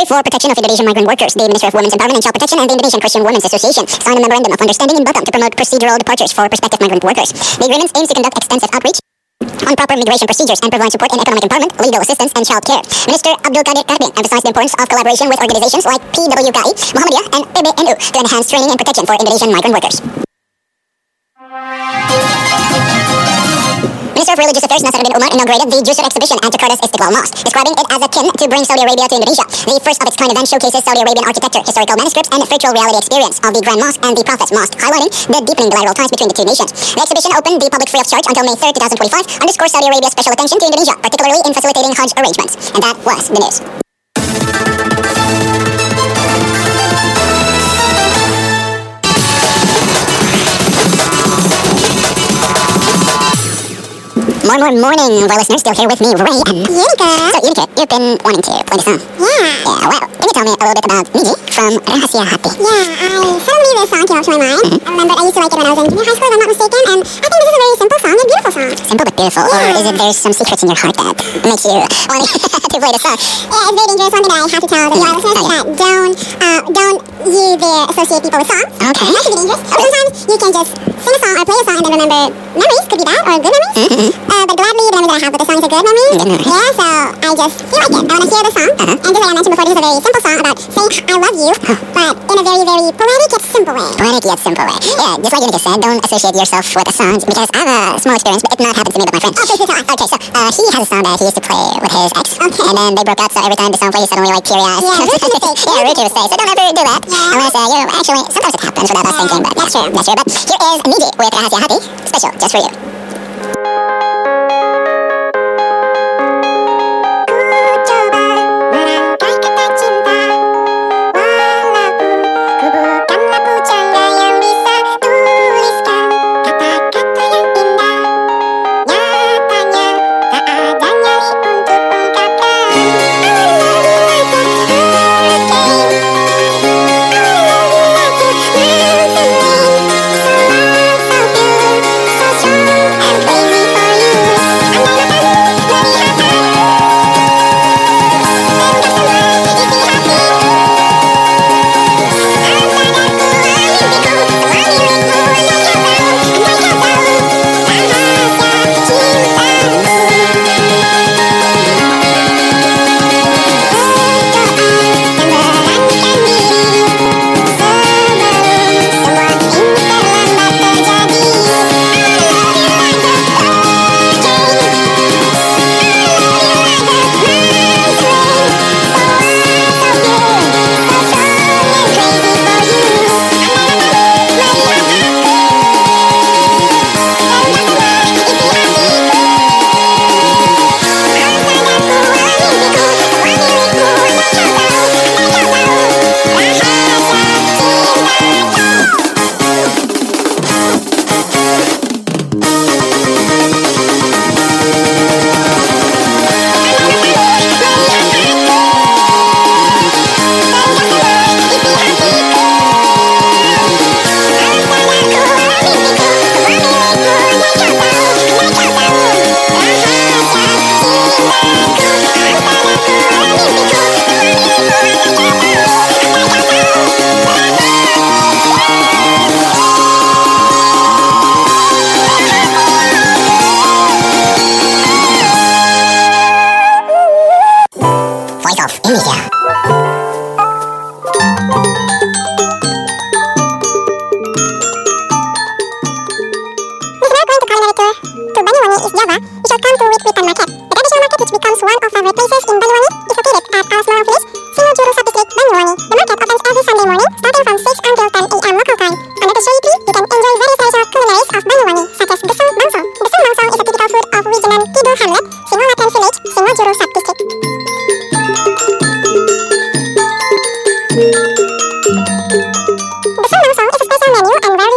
for Protection of Indonesian Migrant Workers, the Ministry of Women's Empowerment and Child Protection, and the Indonesian Christian Women's Association signed a memorandum of understanding in Batam to promote procedural departures for prospective migrant workers. The agreement aims to conduct extensive outreach on proper migration procedures and provide support in economic empowerment, legal assistance, and child care. Minister Abdul Qadir Karbin emphasized the importance of collaboration with organizations like PWKI, Muhammadiyah, and PBNU to enhance training and protection for Indonesian migrant workers. Minister of Religious Affairs Nasruddin Umar inaugurated the Jusur exhibition at Jakarta's Istiqlal Mosque, describing it as akin to bring Saudi Arabia to Indonesia. The first of its kind event showcases Saudi Arabian architecture, historical manuscripts, and virtual reality experience of the Grand Mosque and the Prophet's Mosque, highlighting the deepening bilateral ties between the two nations. The exhibition opened the public free of charge until May 3rd, 2025, underscores Saudi Arabia's special attention to Indonesia, particularly in facilitating Hajj arrangements. And that was the news. Morning, our listeners. Still here with me, Ray and Unica. So, Unica, you've been wanting to play the song. Yeah. Yeah, well, can you tell me a little bit about Miji from Rahasia Hati? Yeah, suddenly this song came up to my mind. I remember I used to like it when I was in junior high school, if I'm not mistaken, and I think this is a very simple song, a beautiful song. Simple but beautiful, or is it there's some secrets in your heart that makes you want to play the song? Yeah, it's very dangerous. One thing that I have to tell the listeners is that don't you dare associate people with songs. Okay. That could be dangerous. Sometimes you can just sing a song or play a song and then remember memories, could be bad or good memories. But gladly, the memory that I have with the song is a good memory. Yeah, so I just feel like it. I want to hear the song. And just like I mentioned before, this is a very simple song about saying I love you, but in a very, very poetic yet simple way. Poetic yet simple way. Yeah, just like Unica said, don't associate yourself with a song, because I have a small experience, but it not happened to me with my friend. Oh, please tell us. Okay, so he has a song that he used to play with his ex. Okay. And then they broke up, so every time the song plays, he's suddenly like curious. Yeah, Ricky would say. Yeah, Ricky would say. So don't ever do that. Yeah. Unless you're actually, sometimes it happens without us thinking, but that's true. That's true. But here is Miji with Rahasia Hati, special just for you.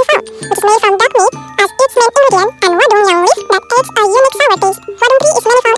made from duck meat as its main ingredient and wadung yang leaf that adds a unique sour taste. Wadung tea is manufactured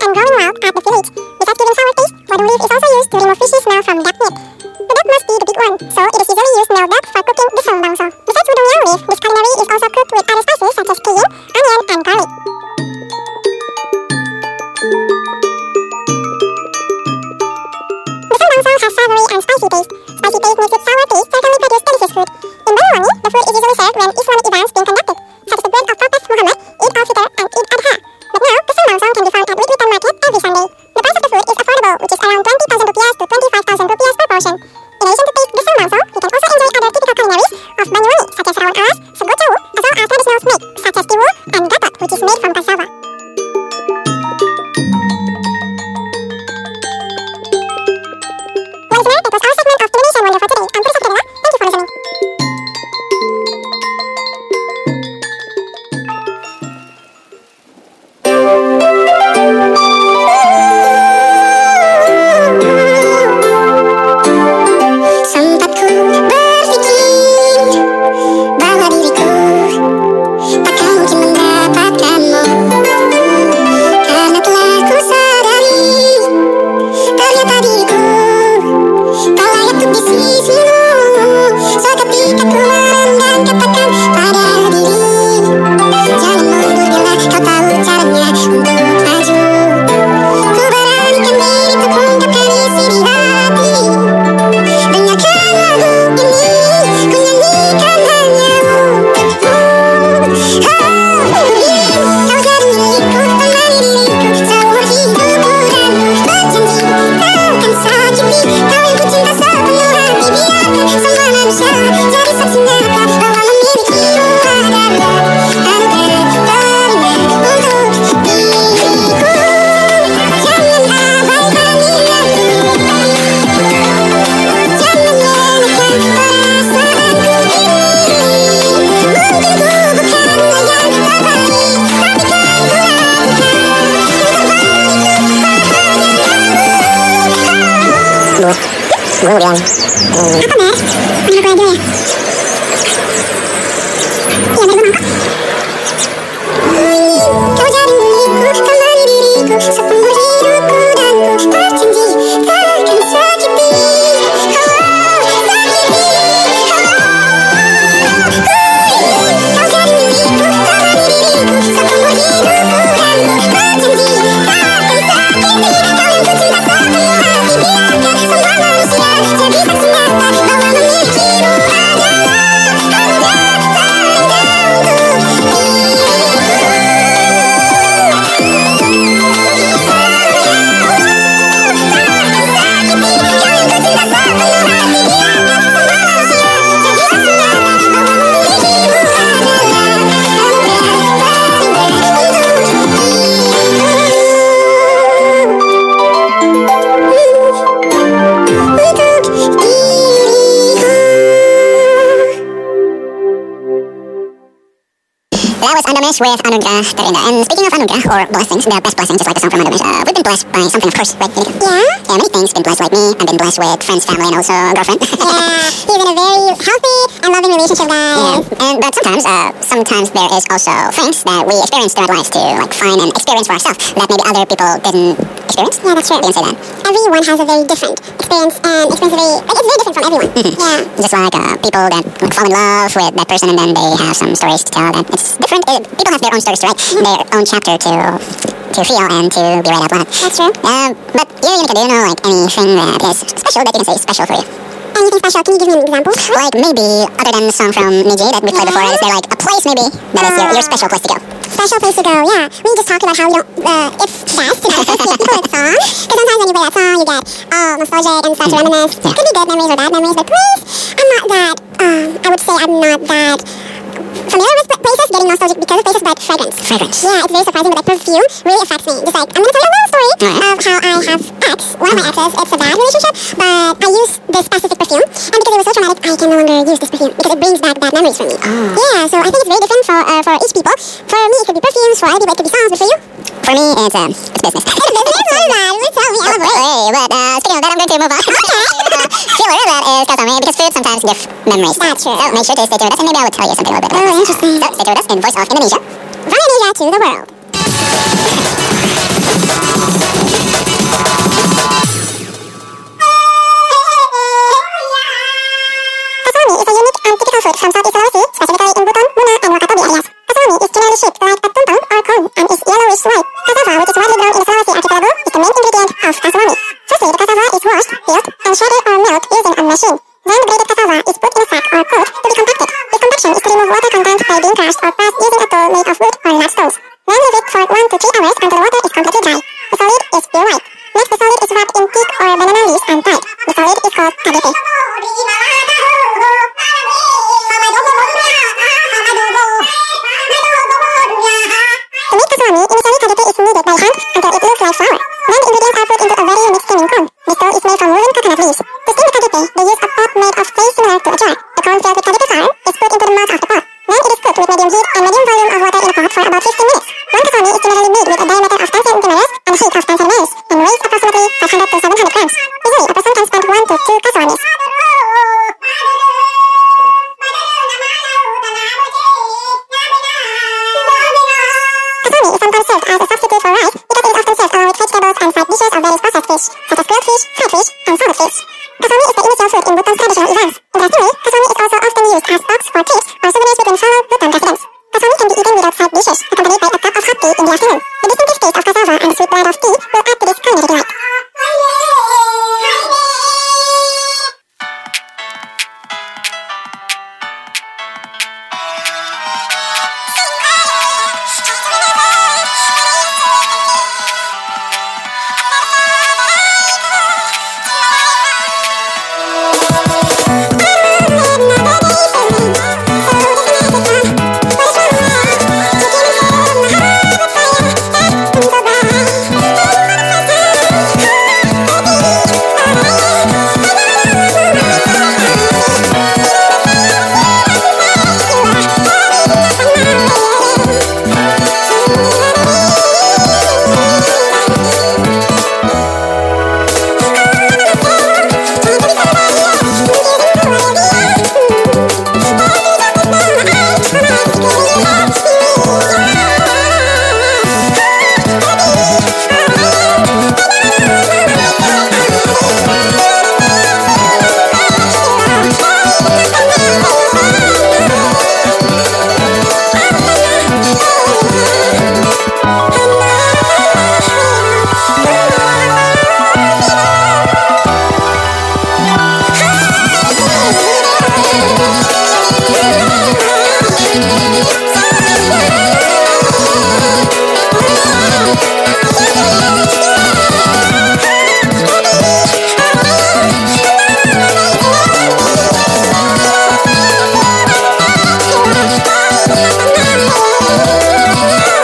Kemudian. Apa, Bar? Panggil aku aja ya? Iya, mari gue mangkok. Kau jadi milikku, kau jadi diriku, sepenuh hidupku dan ku berjanji takkan sakiti. Kau jadi milikku, kau jadi diriku, sepenuh hidupku dan ku berjanji takkan sakiti. Kau yang ku cinta sepenuh hati, biarkan semua manusia jadi saksi nyata bahwa memilikimu adalah That was Andomish with Anugrah Terindah. And speaking of Anugrah, or blessings, the best blessings, just like the song from Andomish, we've been blessed by something, of course, right? Yeah? Yeah, many things. Been blessed like me. I've been blessed with friends, family, and also a girlfriend. Yeah, he's in a very healthy and loving relationship, guys. Yeah. But sometimes there is also things that we experience throughout life to like find and experience for ourselves that maybe other people didn't experience. Yeah, that's true. You can say that. Everyone has a very different experience, and it's very different from everyone. Yeah. Just like people that like, fall in love with that person and then they have some stories to tell. That it's different. People have their own stories to write, their own chapter to feel and to be read out loud. That's true. But you, Unica, do you know like anything that is special that you can say is special for you? Anything special? Can you give me an example? Like maybe other than the song from Niji that we played before, is there like a place maybe that is your special place to go? Special place to go, yeah. We just talked about how we don't, it's best to not associate people with songs. Because sometimes when you play that song, you get all nostalgic and start to reminisce. Yeah. Could be good memories or bad memories, but please, I'm not that, I would say I'm not that familiar with places getting nostalgic because of places like fragrance. Fragrance. Yeah, it's very surprising, but like perfume really affects me. Just like, I'm gonna tell you a little story of how I have one of my exes. It's a bad relationship, but I use this specific perfume, and because it was so traumatic, I can no longer use this perfume because it brings back bad memories for me. Yeah, so I think it's very different for each people. For me, it could be perfumes. For other people, it could be songs. But for you? For me, it's business. It's business. What is that? Tell me, elaborate. Hey, but speaking of that, I'm going to move on. Filler, that is Kazami, because food sometimes gives memories. That's true. So make sure to stay tuned with us, and maybe I will tell you something a little bit about Oh, this. interesting. So stay tuned with us in Voice of Indonesia. From Indonesia to the world. Kasami is a unique and typical food from Southeast Sulawesi, specifically in Buton, Muna, and Wakatobi areas. Kasami is generally shaped like a tumpeng or cone and is yellowish white. Cassava, which is widely grown in the Sulawesi archipelago, is the main ingredient of kasawami. Firstly, the cassava is washed, peeled, and shredded or milled using a machine. Then the grated cassava is put in a sack or coat to be compacted. This compaction is to remove water content by being crushed or pressed using a tool made of wood or large stones. Then leave it for 1 to 3 hours until the water is completely dry. The solid is pure white. Next, the solid is wrapped in teak or banana leaves and tied. The solid is called KDP. To make kasawami, initially KDP is kneaded by hand until it looks like flour. Then the ingredients are put into a very unique steaming cone. This dough is made from woven coconut leaves. To steam the KDP, they use a pot made of clay similar to a jar. The cone filled with KDP flour is put into the mouth of the pot. Then it is cooked with medium heat and medium volume of water in a pot for about 15 minutes. One kasawami is generally made with a diameter of 10 centimeters and a heat of 10 centimeters and weighs approximately 500 to 700 grams. Usually, a person can spend 1 to 2 kasawamis. Kasami is sometimes served as a substitute for rice because it is often served along with vegetables and side dishes of various processed fish, such as grilled fish, fried fish, and salted fish. Kasami is the initial food in Buton's traditional events. Interestingly, kasami is also often used as stocks for trips or souvenirs within fellow Buton residents. Kasami can be eaten without side dishes, accompanied by a cup of hot tea in the afternoon. The distinctive taste of cassava and the sweet blend of tea will add to this culinary delight.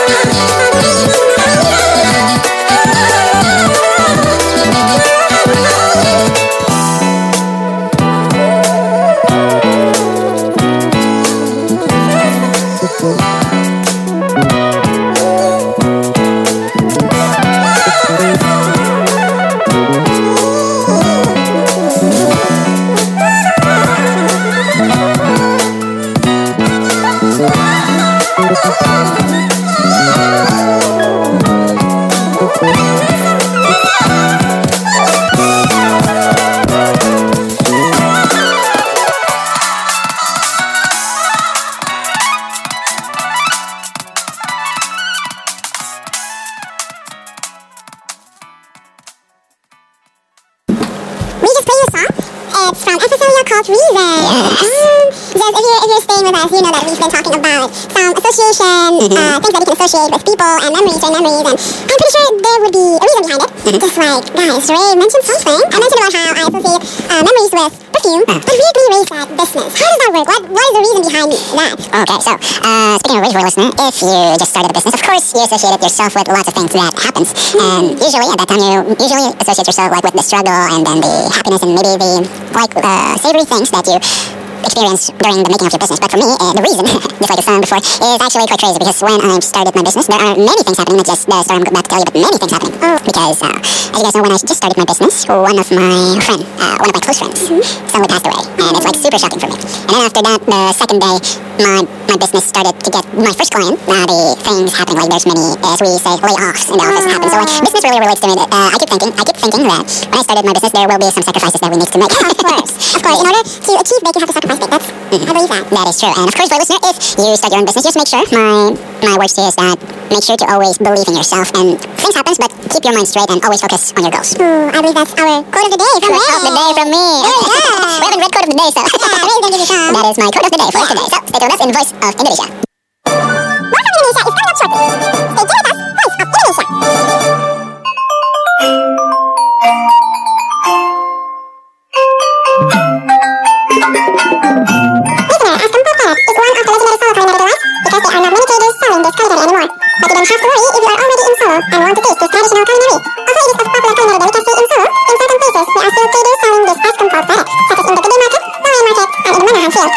It's from episode called Reason. Just if you're staying with us, you know that we've been talking about some association, things that you can associate with people and memories, and I'm pretty sure there would be a reason behind it. Just like, guys, Ray mentioned something. I mentioned about how I associate memories with perfume, but weirdly Ray said business. How does that work? What is the reason behind that? Okay, so speaking of which, for a listener, if you just started a business, of course you associated yourself with lots of things that happens, and usually at that time you usually associate yourself like with the struggle and then the happiness and maybe the savory things that you experience during the making of your business. But for me, the reason, just like I said before, is actually quite crazy, because when I started my business, there are many things happening, not just the story I'm about to tell you, but many things happening. Because, as you guys know, when I just started my business, one of my close friends suddenly passed away, and it's like super shocking for me. And then after that, the second day, my business started to get my first client. The things happening, like there's many, as we say, layoffs in the office happen. So like business really relates to me. I keep thinking that when I started my business, there will be some sacrifices that we need to make. Of course. In order to achieve big, you have to sacrifice big. I believe that. That is true. And of course, my listener, if you start your own business, just make sure, my words to you is that make sure to always believe in yourself, and things happen, but keep your mind straight and always focus on your goals. I believe that's our quote of the day from Ray. Quote of the day from me. We haven't read quote of the day, so Ray's gonna give you some. that is my quote of the day for today. So stay tuned with us in Voice of Indonesia. Voice of Indonesia is coming up shortly. Stay tuned with us, Voice of Indonesia. Listener, Ascom Podcast is one of the legendary solo culinary delights because there are not many traders selling this culinary anymore. But you don't have to worry if you are already in Solo and want to taste this traditional culinary. Although it is of popular culinary delicacy in Solo, in certain places there are still traders selling this Ascom pork product, such as in the Gede Market, Loyan Market, and in Manahan Field.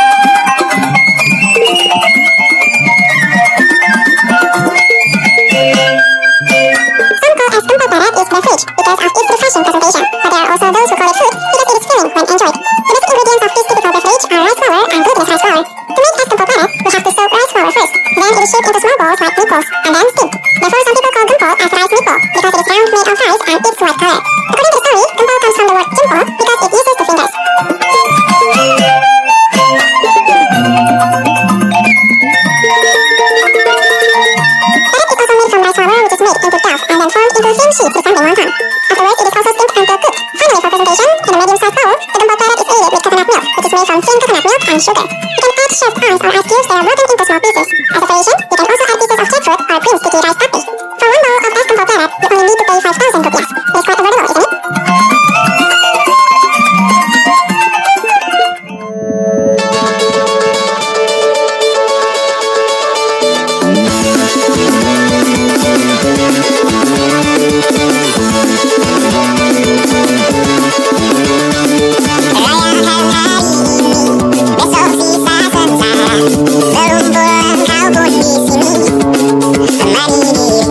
Some call Ascom pork product is beverage because of its refreshing presentation, but there are also those who call it food because it is filling when enjoyed. The basic ingredients of this typical beverage are rice flour and glutinous rice flour. To make Ascom pork product, we have to soak rice flour first. Then it is shaped into small balls like meatballs and then steamed. Therefore, some people call gumpal as rice meatball because it is round, made of rice, and its white color. According to the story, gumpal comes from the word jempol because it uses the fingers. Which is made into dough and then formed into thin sheets resembling wonton. Afterwards, it is also steamed until cooked. Finally, for presentation, in a medium-sized bowl, the gumpal product is aided with coconut milk, which is made from thin coconut milk and sugar. You can add shaved ice or ice cubes that are broken into small pieces. As a variation, you can also add pieces of jackfruit or green sticky rice puppy. For one bowl of Ascom pork product, you only need to pay 5,000 rupiahs. It is quite affordable, isn't it? Belum pulang kau pun di sini, kembali di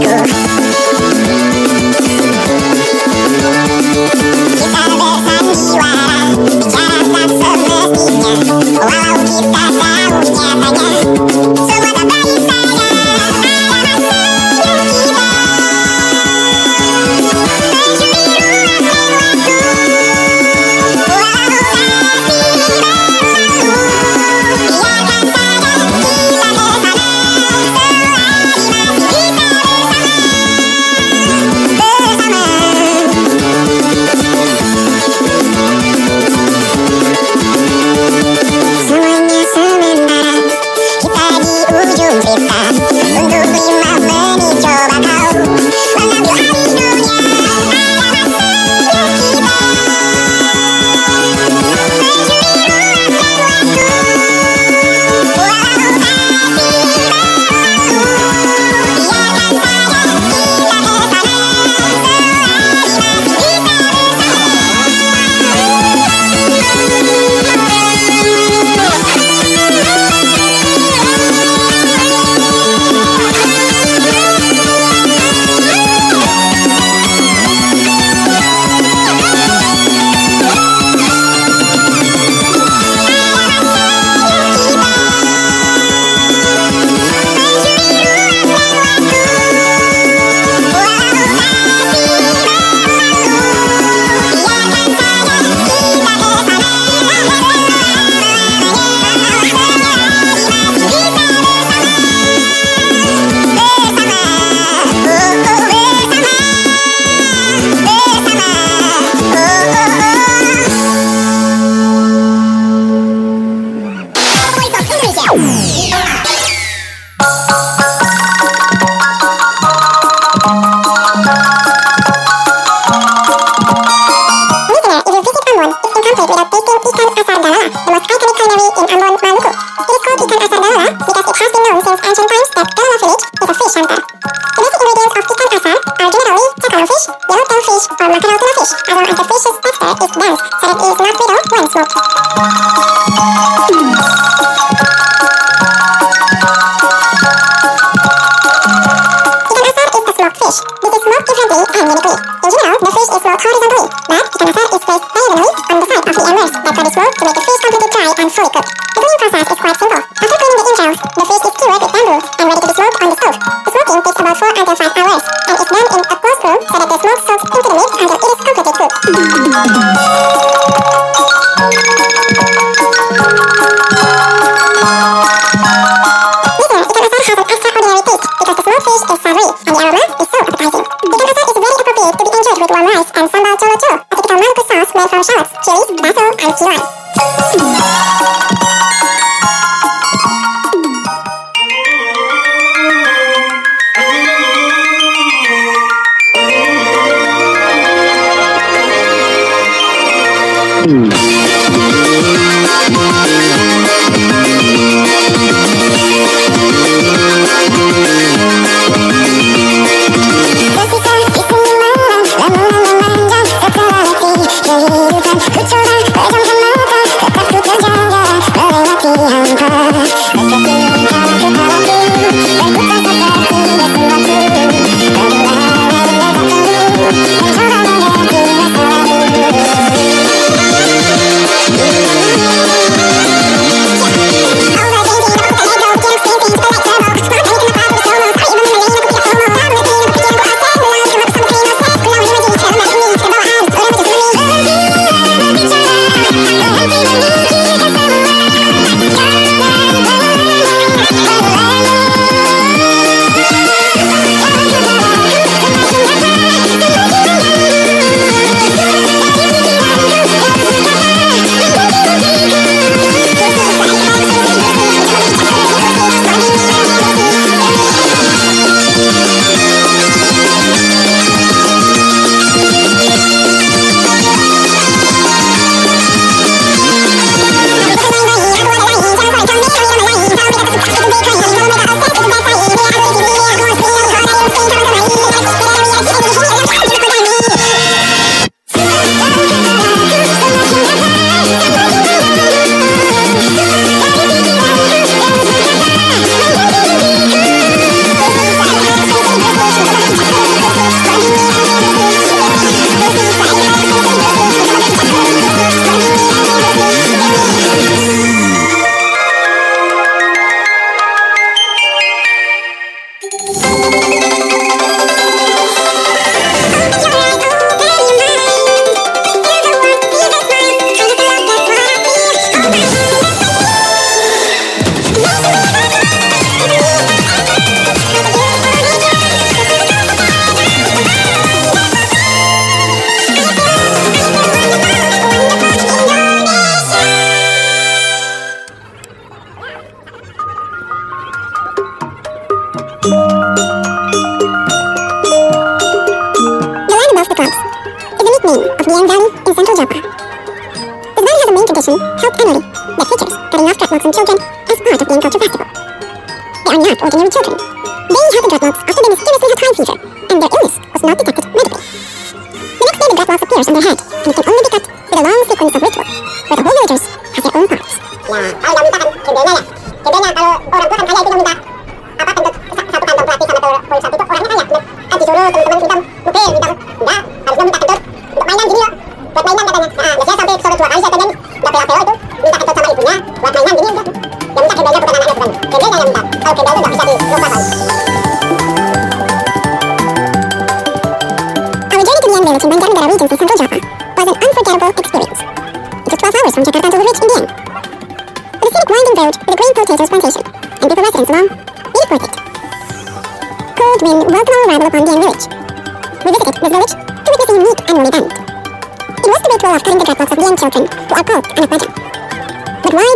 counter. The basic ingredients of ikan asar are generally cakalang fish, yellowtail fish, or mackerel tuna fish, as long as the fish's texture is dense so that it is not brittle when smoked. Fish. This is smoked differently and uniquely. In general, the fish is smoked horizontally, but ikan asar is placed diagonally on the side of the antlers that can be smoked to make the fish completely dry and fully cooked. The cleaning process is quite simple. After cleaning the entrails, the fish is skewered with bamboo and ready to be smoked on the stove. The smoking takes about 4 until 5 hours, and is done in a closed room so that the smoke soaks into the meat until it is completely cooked. Warm rice and sambal cholo cholo, a typical Maluku sauce made from shallots, chilies, basil, and key lime.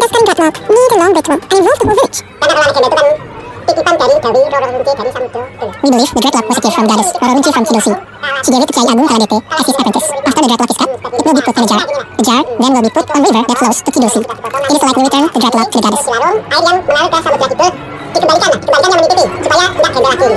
Titipan dari Dewi Roro Runti dari Samudro. We believe the dreadlock was a gift from goddess Rorunci from Kidosi. She gave it to Kiai Agung Kaladete as his apprentice. After the dreadlock is cut, it will be put in a jar. The jar then will be put on river that flows to Kidosi. It is to likely return the dreadlock to the goddess. Air yang mengalir ke samudra itu dikembalikan yang menitipi supaya tidak gembel lagi.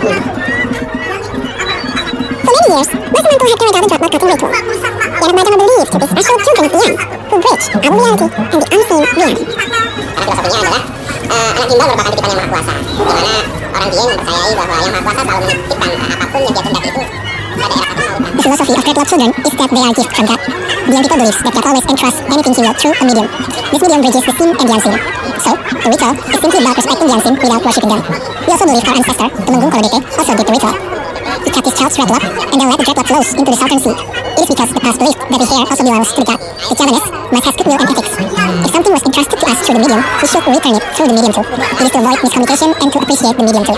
For many years, West Mantle had carried out a dreadlock cutting ritual. Yet Madonna believed to be special children of the Yang who bridge our reality and the unseen reality. Karena filosofinya adalah anak gimbal merupakan titipan yang maha kuasa, di mana orang Dieng mempercayai bahwa yang maha kuasa selalu menitipkan apapun yang dia kehendaki itu pada era kata. The philosophy of dreadlock children is that they are gifts from God. The young people believes that God always entrusts anything he will through a medium. This medium bridges the seen and the unseen. So, the ritual is simply about respecting the unseen without worshipping them. We also believe our ancestor, Tumenggung Kolodete, also did the ritual. He cut his child's dreadlock and then let the dreadlock flows into the southern sea. It is because the past believed that his hair also belongs to the god. The Javanese must have goodwill and ethics. If something was entrusted to us through the medium, we should return it through the medium too. It is to avoid miscommunication and to appreciate the medium too.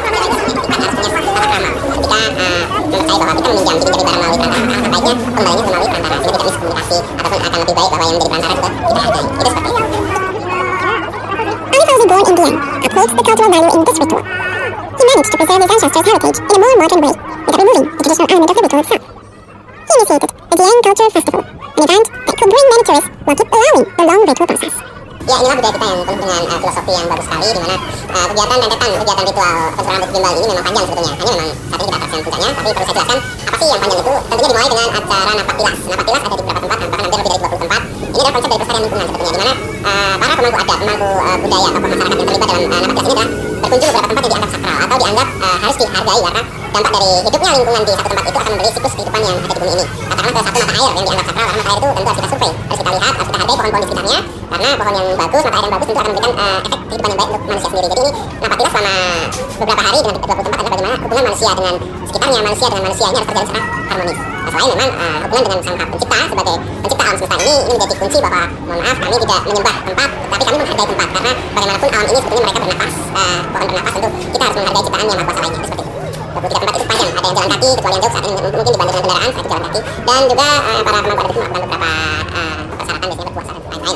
Only born in Dieng upholds the cultural value in this ritual. He managed to preserve his ancestors' heritage in a more modern way without removing the traditional element of the ritual itself. He initiated the Dieng Culture Festival, an event that could bring many tourists while keep allowing the long ritual process. Ya, inilah budaya kita yang penuh dengan filosofi yang bagus sekali, di mana kegiatan rentetan kegiatan ritual pencerahan rambut gimbal ini memang panjang sebetulnya. Hanya memang saat ini kita akan puncaknya, tapi perlu saya jelaskan apa sih yang panjang itu. Tentunya dimulai dengan acara napak tilas. Napak tilas ada di beberapa tempat, bahkan hampir lebih dari 20 tempat. Ini adalah konsep dari pelestarian lingkungan sebetulnya, di mana para pemangku adat, pemangku budaya ataupun masyarakat yang terlibat dalam napak tilas ini adalah berkunjung beberapa tempat yang dianggap sakral atau dianggap harus dihargai karena dampak dari hidupnya lingkungan di satu tempat itu akan memberi siklus kehidupan yang ada di bumi ini. Katakanlah ke satu mata air yang dianggap sakral, karena mata air itu tentu harus kita survei, harus kita lihat, harus kita hargai pohon-pohon di sekitarnya, karena pohon yang bagus, mata air yang bagus tentu akan memberikan efek kehidupan yang baik untuk manusia sendiri. Jadi ini napak tilas selama beberapa hari dengan 20 tempat adalah bagaimana hubungan manusia dengan sekitarnya, manusia dengan manusia ini harus terjalin secara harmonis. Nah, selain memang hubungan dengan sang pencipta sebagai pencipta alam semesta ini menjadi kunci bahwa mohon maaf kami tidak menyembah tempat, tapi kami menghargai tempat, karena bagaimanapun alam ini sebetulnya mereka bernafas, pohon bernafas, tentu kita harus menghargai ciptaan yang maha kuasa lainnya. Seperti itu. 23 tempat itu panjang, ada yang jalan kaki, kecuali yang jauh saat ini mungkin dibantu dengan kendaraan, saat itu jalan kaki, dan juga para pemangku adat itu melakukan beberapa persyaratan biasanya berpuasa dan lain-lain.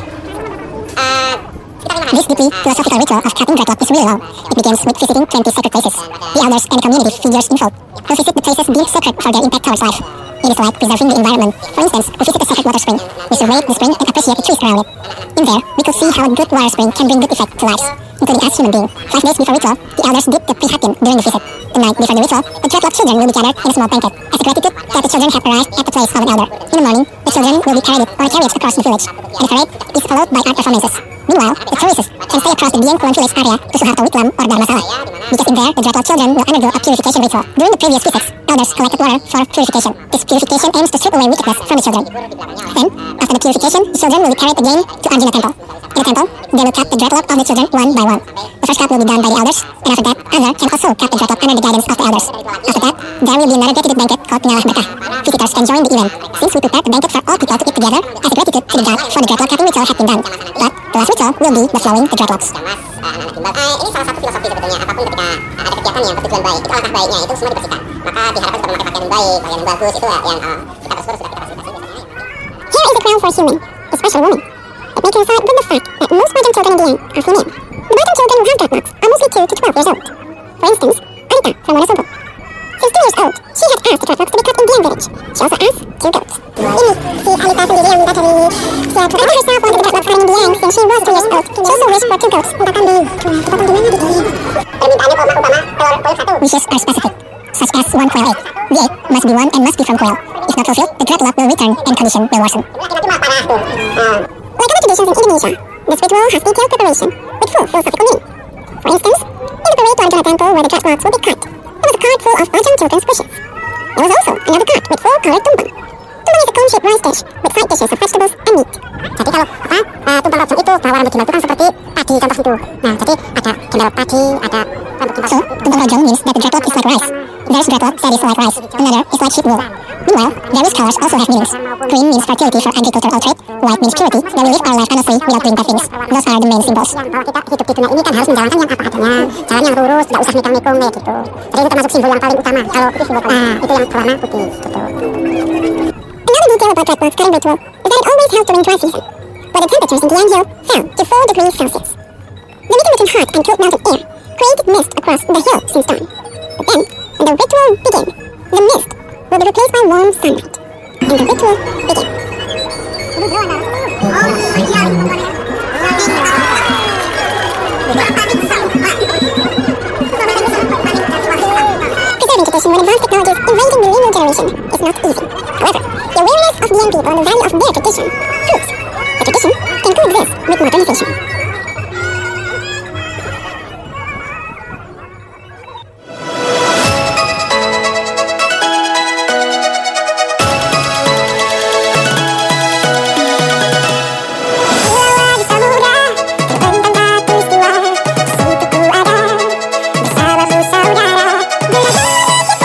This deeply philosophical ritual of cutting dreadlock is really long. It begins with visiting 20 sacred places. The elders and community figures involved will visit the places deemed sacred for their impact towards life. It is like preserving the environment. For instance, we visit a sacred water spring. We survey the spring and appreciate the trees around it. In there, we could see how a good water spring can bring good effect to lives, including us human beings. 5 days before ritual, the elders did the prihatin during the visit. The night before the ritual, the dreadlock children will be gathered in a small banquet as a gratitude that the children have arrived at the place of an elder. In the morning, the children will be paraded on chariots across the village, and the parade is followed by art performances. Meanwhile, the tourists can stay across the Dieng Kulon village area to Suharto Witlam or Dharmasala, because in there, the dreadlock children will undergo a purification ritual. During the previous visits, elders collected water for purification. This purification aims to strip away wickedness from the children. Then, after the purification, the children will be carried again to Arjuna Temple. In the temple, they will cut the dreadlock of the children one by one. The first cut will be done by the elders, and after that, Azar can also cut the dreadlock under the guidance of the elders. After that, there will be another gratitude banquet called Pengalah Berkah. Visitors can join the event, since we prepared the banquet for all people to eat together as a gratitude to the god for the dreadlock cutting ritual had been done. But the last ritual will be the flowing the dreadlocks. Ini salah satu filosofi sebetulnya, apapun ketika ada kegiatan yang bertujuan baik, itu alangkah baiknya itu semua dibersihkan. Maka diharapkan kita memakai pakaian yang baik, pakaian yang bagus, itu yang kita bersyukur sudah kita fasilitasi. Here is a crown for human, especially women. It may coincide with the fact that most bottom children in the end are female. The bottom children who have dreadlocks are mostly 2 to 12 years old. For instance, Anita from Wonosobo. Since 2 years old, she had asked the dreadlocks to be cut in Dieng village. She also asked 2 goats. Ini si Anita sendiri yang battery. She had herself wanted the dreadlock cutting in Dieng since she was 2 years old. She also wished for 2 goats. Dipotong di mana di Dieng. Permintaannya kalau utama, kalau 1. Wishes are specific, such as 1 quail egg. The egg must be 1 and must be from quail. If not fulfilled, the dreadlock will return and condition will worsen. Like other traditions in Indonesia, this ritual has detailed preparation with full philosophical meaning. For instance, in the parade to Arjuna Temple where the dreadlocks will be cut, there was a cart full of bajang children's wishes. There was also another cart with full colored tumpang. Tumpang is a cone-shaped rice dish with side dishes of vegetables and meat. Jadi kalau tumpang rojong itu bawa rambut gimbal itu kan seperti padi contoh itu. Nah, jadi ada gimbal padi, ada rambut gimbal. So, tumpang rojong means that the dreadlock is like rice. There's dreadlock that is like rice, another is like sheep wool. Meanwhile, various colors also have meanings. Green means fertility for agricultural trade, white means purity, that we live our life honestly without doing bad things. Those are the main symbols. Bahwa kita hidup di dunia ini kan harus menjalankan yang apa adanya, jalan yang lurus, tidak usah nikung-nikung kayak gitu. Jadi itu termasuk simbol yang paling utama. Kalau itu simbol itu yang berwarna putih gitu. Another detail about dreadlock cutting ritual is that it always held during dry season, where the temperatures in Dieng Hill fell to 4 degrees Celsius. The meeting between hot and cold mountain air created mist across the hill since dawn. But then, when ritual begin. The mist will be replaced by warm sunlight. And the ritual begin. Preserving tradition when advanced technologies invading the millennial generation is not easy. However, the awareness of the young people on the value of their tradition proves that tradition can coexist with modernization.